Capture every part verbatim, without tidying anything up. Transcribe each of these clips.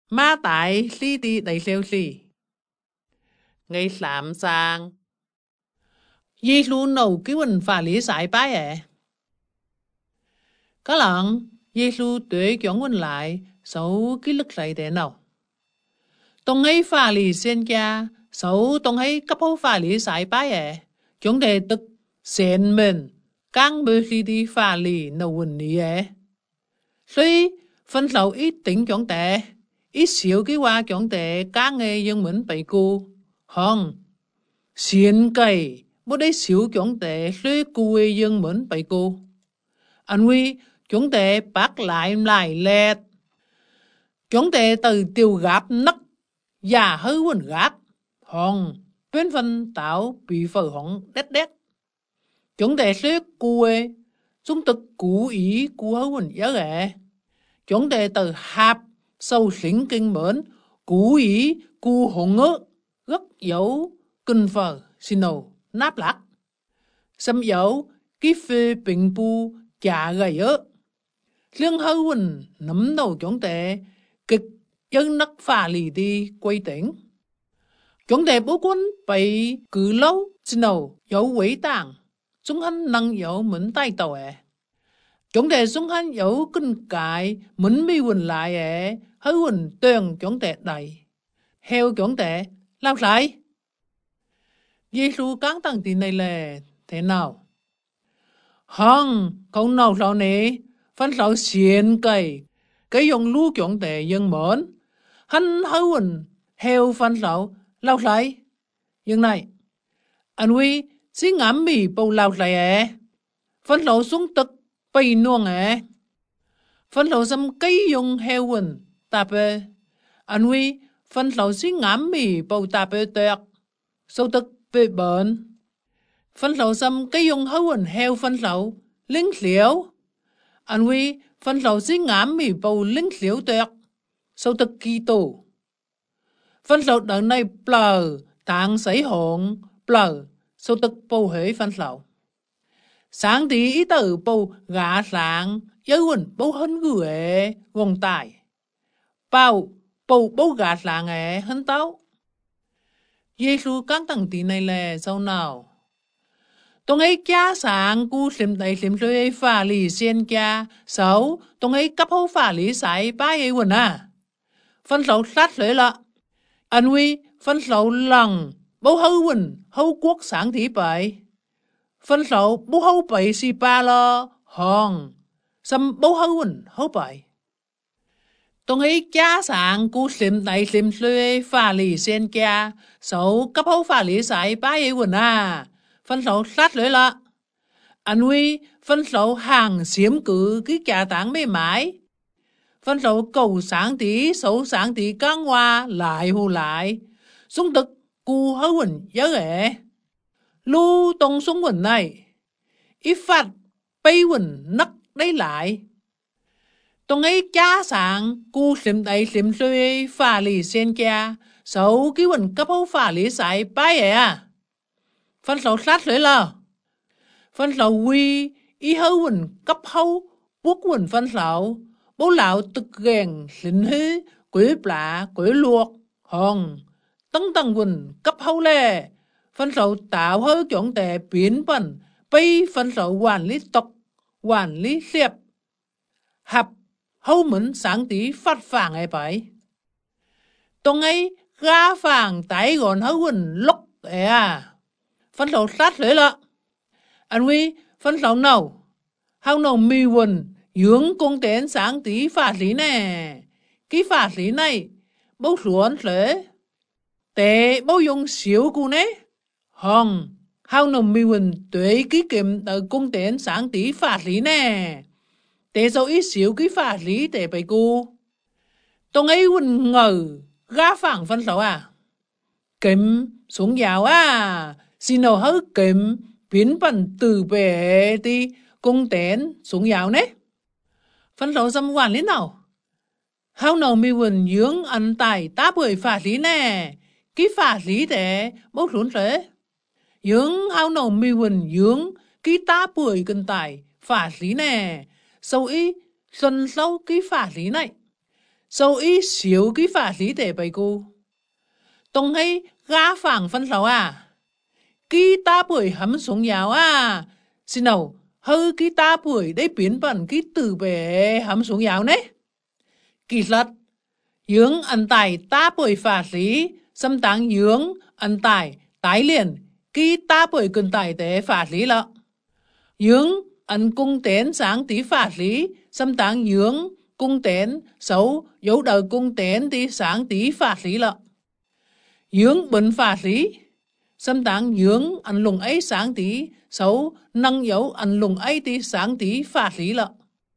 Ma tại lý đi đầy siêu xì. Ngày sạm sang. Dì lu nấu ký quần phá lý sải bái ế. Có lần, dì lu tuế chọn quần lại, xấu ký lực sải để nấu. Tông ấy phá lý xên kia, xấu tông ấy cấp hô phá lý sải bái ế. Chúng đề tức xên mình, càng bơ lý đi phá lý nấu quần lý ế. Suy, phân sầu ít tính chúng tệ, ít xíu cái hoa chúng tệ càng nghe dân mình bày cô. Hông, xiên cây, bố đấy xíu chúng tệ suy cô dân mình bày cô. Anh huy, chúng tệ bác lại lại lẹt. Chúng tệ từ tiêu gáp nấc, giả hư quần gáp. Hông, bên phân tạo bị phở hông đét đét. Chúng tệ suy cô chúng thực cố ý cô hư quần nhớ ghệ. Chúng tệ từ hạp sâu xính kinh mến, cố ý cô hồn ngớ, rất dấu kinh phở xin nổ náp lạc. Xâm dấu ký phê bình bù chả gầy ớ. Lương hư quỳnh nấm đầu chúng tệ kịch chân nắc phà lì đi quay tỉnh. Chúng tệ bố quân bị cử lâu xin nổ dấu quỷ tàng. Chúng hắn năng dấu mến tay tàu ế. Chúng tệ chúng hắn dấu kinh cải mến mi quỳnh lại ế. Hư quỳnh tuyên chúng tệ đầy. Heo chúng tệ làm sai. Giê-xu cán tăng tin này là thế nào? Hông, không nào sao nè, phân sao xiên cây, cái dùng lưu chúng tệ dân mến. Hắn hư quỳnh heo phân sao lao sai. Nhưng này, anh huy xin ngắm mì bầu lao sai ế. Phân sao xuống tức bày nuông ế. Phân sao xâm cái dùng heo quỳnh tạp ế. Anh huy phân sao xin ngắm mì bầu tạp ế tuyệt. Sâu tức về bệnh. Phân sầu xâm cái dùng hấu quần heo phân sầu lính xỉu. Anh huy phân sầu xí ngám mì bầu lính xỉu tuyệt. Sâu tức kỳ tù. Phân sầu đợt này plờ tạng sấy hồn plờ sâu tức bầu hế phân sầu. Sáng tí ý tử bầu gã sáng giới quần bầu hân gửi gồng tài. Bầu bầu bầu gã sáng ế hân tấu. Giê-xu các tầng tí này là sao nào? Tông ấy cha sáng cú xìm đầy xìm xuôi phá lý xên kia. Sáu, tông ấy cấp hô phá lý sải bá ấy quần à. Phân sầu sát xuôi lạ. Anh huy phân sầu lần bố hâu quần hâu quốc sáng thí bậy. Phân sầu bố hâu bậy xì ba lo hòn. Xâm bố hâu quần hâu bậy. Tông ấy cha sáng cú xìm đầy xìm xuôi phá lý xên kia. Sáu, cấp hô phá lý sải bá ấy quần à. Phân sầu sát lưỡi lạ. Anh huy phân sầu hàng xiếm cử cái trả tảng mê mãi. Phân sầu cầu sáng tí, sầu sáng tí căng hoa lại hù lại. Xung thực cù hớ quỳnh nhớ ghệ. Lưu tông xung quỳnh này. Ý phạt bây quỳnh nắc đấy lại. Tông ấy cha sáng cù xìm đầy xìm xuôi phá lý xên kia. Sầu ký quỳnh cấp hấu phá lý sải bái ế à. Phân sầu sát lưỡi lờ. Phân sầu quy ý hấu quỳnh cấp hấu bút quỳnh phân sầu. Bố lão tức ghen xịn hư quỷ plạ quỷ luộc hòn. Tấn tăng quỳnh cấp hấu lê. Phân sầu tạo hớ chọn tệ biến phần. Bây phân sầu quản lý tộc quản lý xếp. Hạp hấu mẫn sáng tí phát phàng ấy bấy. Tông ấy gá phàng tái gọn hấu quỳnh lúc ấy à. Phân sầu sát lưỡi lạ. Anh huy phân sầu nào. Hào nào mì quần dưỡng công tiến sáng tí phá lý nè. Cái phá lý này bố xuống lưỡi. Tế bố dùng xíu cụ nế. Hòn. Hào nào mì quần tuế ký kìm tờ công tiến sáng tí phá lý nè. Tế dấu ít xíu cái phá lý tế bày cụ. Tông ấy quần ngờ gá phẳng phân sầu à. Kìm xuống dạo à. Xin nào hớ kìm biến phần từ bể thì cung tén xuống dạo nế. Phân sầu xâm quản lý nào. Hào nào mì quần dưỡng ăn tài tá bởi phá lý nè. Cái phá lý để bố xuống rễ. Dưỡng hào nào mì quần dưỡng cái tá bởi cân tài phá lý nè. Sau ý xuân sâu cái phá lý này. sau ý xíu cái pháp lý để bày cô. Tông hay gá phẳng phân lầu à. Cái ta bưởi hấm xuống giáo à. Xin nào, hơi cái ta bưởi đấy biến bằng cái từ bể hấm xuống giáo nế. Kỳ lật, dưỡng ẩn tài ta bưởi pháp lý, xâm táng dưỡng ẩn tài tái liền, cái ta bưởi cần tài để pháp lý lợ. Dưỡng ẩn cung tén sáng tí pháp lý, xâm táng dưỡng cung tén xấu dấu đời cung tén tí sáng tí pháp lý lợ. Dưỡng bẩn pháp lý, xâm táng dưỡng ẩn lùng ấy sáng tí xấu nâng dấu ẩn lùng ấy tí sáng tí pháp lý lợ.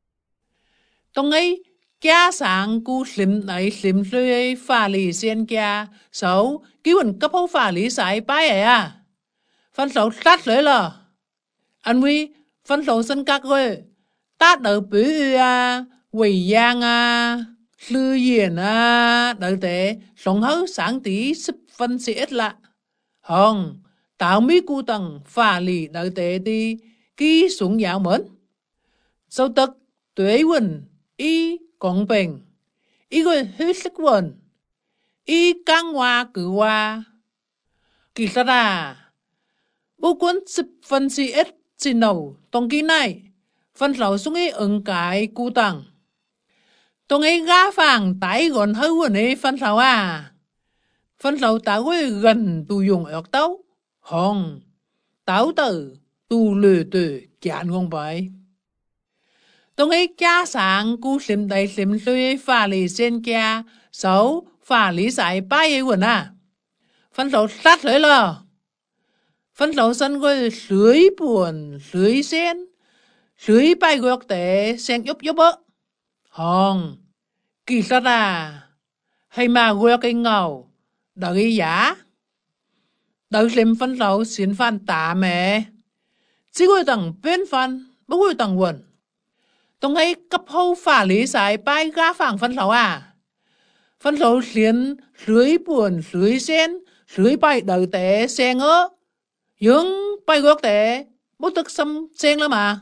Tông ấy, gia sáng cú xìm này xìm lưới pháp lý xên gia xấu ký quần cấp hấu pháp lý xài bái ấy à. Phân xấu sát lưới lợ. Anh huy phân xấu sân các rồi. Ta đỡ bứ à, quỷ giang à, lư diện à, đỡ tế sống hấu sáng tí sắp phân sĩ ít lạ. Hồng, tạo mỹ cụ tầng phá lì đỡ tế đi ký xuống giáo mến. Sau tức, tuế quần, y công bình, y gọi hết sức quần, y căng hoa cử hoa. Kỳ sát à, bố quân sắp phân sĩ ít xin nấu tông ký này, phân rau xuống ấy ứng cái cụ tầng. Tông ấy gá phàng tái gọn hơi quần ấy phân rau à. Phân rau táo ấy gần tù dùng ớt tấu. Hồng, táo tử tù lừa tử chán không phải. Tông ấy cha sáng cú xìm đầy xìm lưới phá lý xên kia xấu phá lý giải bái ấy quần à. Phân rau sát lưới lờ. Phân rau sân gọi lưới buồn lưới xên. Lưới bài gọt tế xen giúp giúp ớ. Hồng, kỳ sát à. Hay mà gọt cái ngầu. Đợi cái giá. Đợi xìm phân rau xin phan tả mẹ. Chỉ gọi tầng bên phan, bố gọi tầng quần. Tông ấy cấp hâu phá lý giải bài gá phẳng phân rau à. Phân rau xin lưới buồn lưới xen. Lưới bài đợi tế xen ớ. Dưỡng bài gọt tế bố tức xâm xen lắm mà.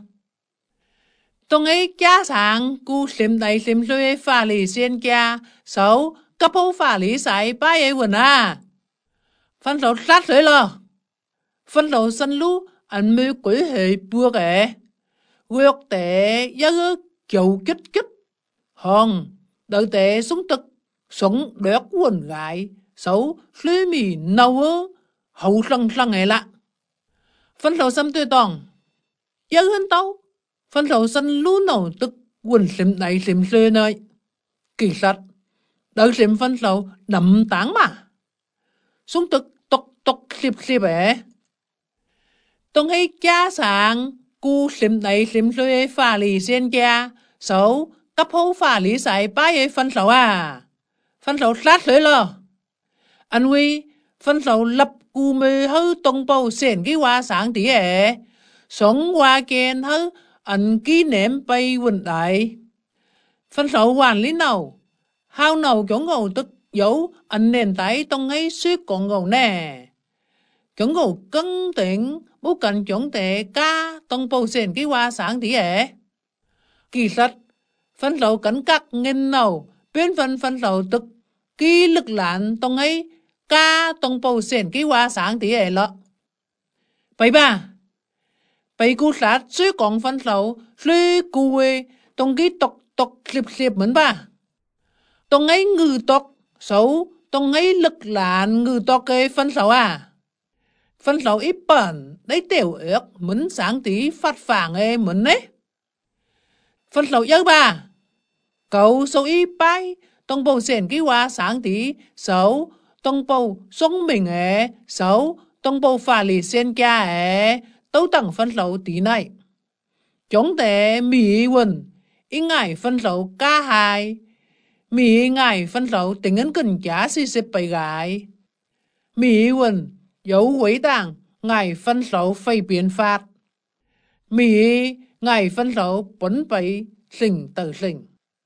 Tông ấy cha sáng cú xìm đầy xìm lưới phá lý xen kia xấu cấp hấu phá lý giải bài ấy quần à. Phân rau sát lưới lờ. Phân rau sân lú anh mê quỷ hệ bùa kẻ. Quyệt tệ giá ước chầu kích kích. Hòn đợi tệ xuống tức sống đớt quần gại xấu lưới mì nâu ơ hậu sân sân ấy lạ. Phân rau xâm tươi toàn giá hơn tao. Phân rau sân lú nâu tức quần xìm đầy xìm lưới nơi. Kỳ sát đợi xìm phân rau đậm táng mà. Xuống tức tốc tốc xịp xịp ấy. Tông ấy cha sáng cú xìm đầy xìm lưới phá lý xên kia xấu cấp hấu phá lý giải bái ấy phân rau à. Phân rau sát lưới lờ. Anh huy phân rau lập cú mê hư tông bầu xên cái hoa sáng tí ấy. Sống hoa kèn hư anh ký nếm bay quần đại. Phân rau hoàn lý nào. Hao nào chỗ ngầu tức dấu anh nền tái tông ấy suýt còn ngầu nè. Chỗ ngầu cân tỉnh bố cần chổng tệ ca tông bầu xên cái hoa sáng tí ấy. Kỳ sát phân rau cẩn cắt nghìn nào bên phân phân rau tức ký lực lạn tông ấy ca tông bầu xên cái hoa sáng tí ấy lọ. Bày ba bày cú sát suýt còn phân rau suy cú ấy tông ký tộc tộc xịp xịp mến ba. Tông ấy ngư tộc xấu tông ấy lực lạn ngư tộc cái phân rau à. Phân rau ít bẩn đấy tiểu ớt mến sáng tí phát phàng ấy mến ấy. Phân rau dơ ba cậu xấu ít bái tông bầu xên cái hoa sáng tí xấu tông bầu sống mình ấy xấu tông bầu phá lý xên kia ấy tấu tầng phân rau tí này. Chúng tế mì quần ý ngại phân rau ca hai. Mì ngài phân rau tình ấn cần giá xì xếp bày gái. Mì quần dấu quấy tàng ngài phân rau phây biến phát. Mì ngài phân rau bấn bày xình tờ xình.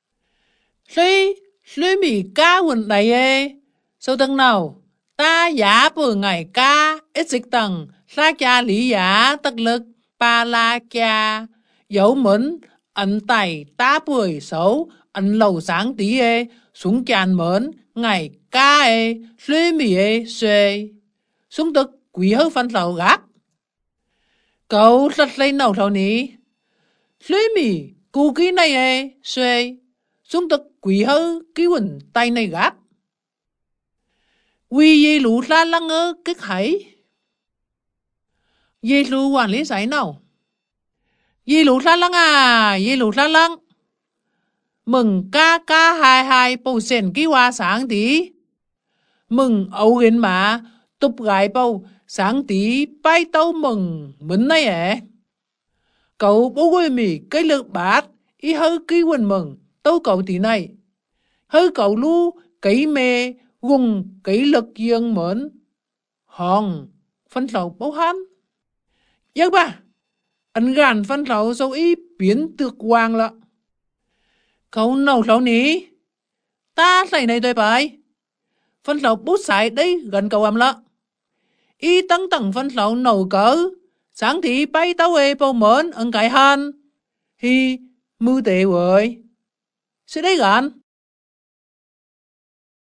Xí, xí mì ca quần này ê. Sau tầng nào, ta giá bờ ngài ca ít dịch tầng xa cha lý giá tất lực ba la cha. Dấu mấn ấn tài ta bưởi xấu ấn lầu sáng tí ê. xuống chàn mến, ngày ca ê, lưới mì ê, xuê. Xuống tức quý hư phân lầu gác. Cậu lật lên nầu thầu ní. Lưới mì, cụ ký này ê, xuê. Xuống tức quý hư ký quỳnh tay này gác. Vì dì lũ ra lăng ơ kích hãy. Dì lũ quản lý giấy nào. Dì lũ ra lăng à, dì lũ ra lăng. Mừng ca ca hai hai bầu sen ký hoa sáng tí. Mừng ấu ghiên mà, tục gái bầu sáng tí bay tâu mừng mến này ế. Cậu bố quê mì cây lực bát, ý hư ký quỳnh mừng, tâu cậu tí này. Hư cậu lưu cây mê, gùng cây lực dương mến. Hòn, phân lầu bố hắn. Giấc bà, ấn gàn phân lầu dâu ý biến tược hoàng lạ. Cậu nấu lẩu ní. Ta lấy này tôi bài. Phân lẩu bút xài đây gần cầu âm lạ. Y tăng tầng phân lẩu nấu cỡ. Sáng thì bay tao ê bầu mến ấn cái hàn. Hi mưu tệ vời. Sẽ đấy gắn.